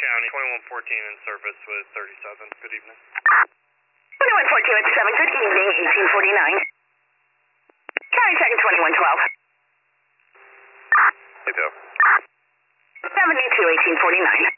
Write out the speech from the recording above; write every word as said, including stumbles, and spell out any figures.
County, twenty-one fourteen in service with thirty-seven. Good evening. twenty-one fourteen with seven. Good evening, eighteen forty-nine. County second twenty-one twelve. Hey, Bill. seventy-two, eighteen forty-nine.